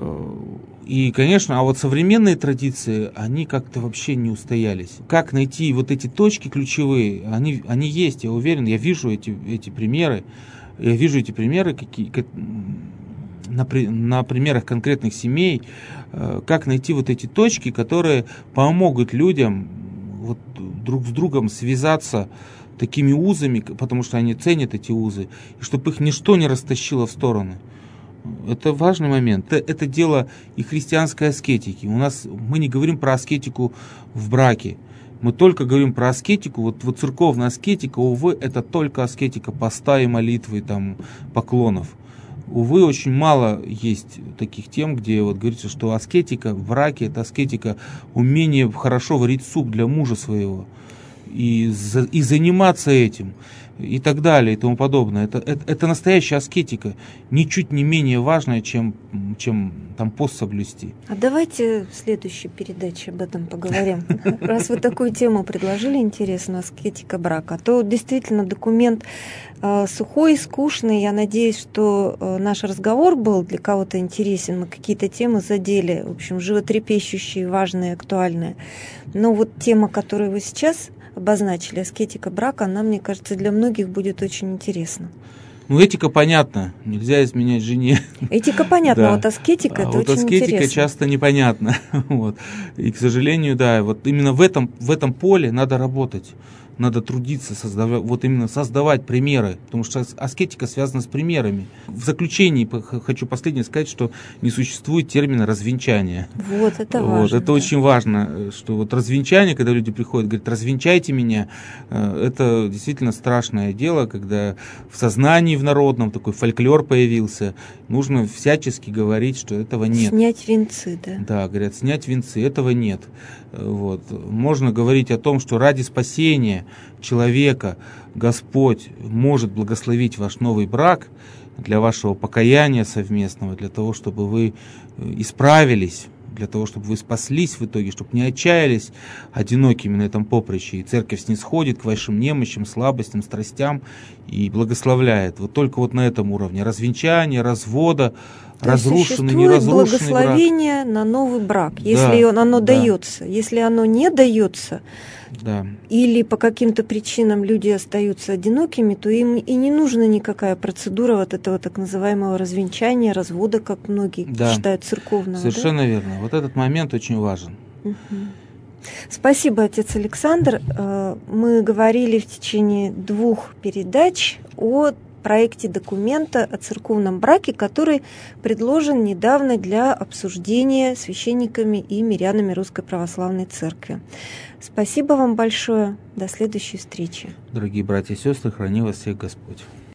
[SPEAKER 2] И, конечно, а вот современные традиции, они как-то вообще не устоялись. Как найти вот эти точки ключевые? Они, они есть, я уверен, я вижу эти, эти примеры. Я вижу эти примеры, какие... На, на примерах конкретных семей, как найти вот эти точки, которые помогут людям вот друг с другом связаться такими узами, потому что они ценят эти узы, и чтобы их ничто не растащило в стороны. Это важный момент. Это, это дело и христианской аскетики. У нас мы не говорим про аскетику в браке. Мы только говорим про аскетику. Вот, вот церковная аскетика, увы, это только аскетика поста и молитвы, там, поклонов. Увы, очень мало есть таких тем, где вот говорится, что аскетика в браке – это аскетика умение хорошо варить суп для мужа своего и, за, и заниматься этим и так далее и тому подобное. Это, это, это настоящая аскетика, ничуть не менее важная, чем, чем там пост соблюсти.
[SPEAKER 1] А давайте в следующей передаче об этом поговорим. Раз вы такую тему предложили интересную, аскетика брака, то действительно документ сухой, скучный. Я надеюсь, что наш разговор был для кого-то интересен. Мы какие-то темы задели, в общем, животрепещущие, важные, актуальные. Но вот тема, которую вы сейчас обозначили, аскетика брака, она, мне кажется, для многих будет очень интересна.
[SPEAKER 2] Ну, этика понятна, нельзя изменять жене.
[SPEAKER 1] Этика понятна, да. Вот аскетика, это а вот очень
[SPEAKER 2] аскетика
[SPEAKER 1] интересно.
[SPEAKER 2] Аскетика часто непонятна. Вот. И, к сожалению, да, вот именно в этом, в этом поле надо работать. Надо трудиться, создавать, вот именно создавать примеры, потому что аскетика связана с примерами. В заключении хочу последнее сказать, что не существует термина развенчания.
[SPEAKER 1] Вот, это
[SPEAKER 2] вот,
[SPEAKER 1] важно.
[SPEAKER 2] Это да. очень важно, что вот развенчание, когда люди приходят, говорят, развенчайте меня, это действительно страшное дело, когда в сознании в народном такой фольклор появился, нужно всячески говорить, что этого нет.
[SPEAKER 1] Снять венцы, да?
[SPEAKER 2] Да, говорят, снять венцы, этого нет. Вот. Можно говорить о том, что ради спасения человека Господь может благословить ваш новый брак для вашего покаяния совместного, для того, чтобы вы исправились, для того, чтобы вы спаслись в итоге, чтобы не отчаялись одинокими на этом поприще. И церковь снисходит к вашим немощам, слабостям, страстям и благословляет. Вот только вот на этом уровне. Развенчание, развода,
[SPEAKER 1] то
[SPEAKER 2] разрушенный, неразрушенный
[SPEAKER 1] благословение брак. На новый брак, если да, оно да. дается. Если оно не дается,
[SPEAKER 2] да.
[SPEAKER 1] или по каким-то причинам люди остаются одинокими, то им и не нужна никакая процедура вот этого так называемого развенчания, развода, как многие да. считают церковного.
[SPEAKER 2] Совершенно
[SPEAKER 1] да?
[SPEAKER 2] верно. Вот этот момент очень важен.
[SPEAKER 1] Угу. Спасибо, отец Александр. Мы говорили в течение двух передач о проекте документа о церковном браке, который предложен недавно для обсуждения священниками и мирянами Русской Православной Церкви. Спасибо вам большое. До следующей встречи.
[SPEAKER 2] Дорогие братья и сестры, храни вас всех Господь.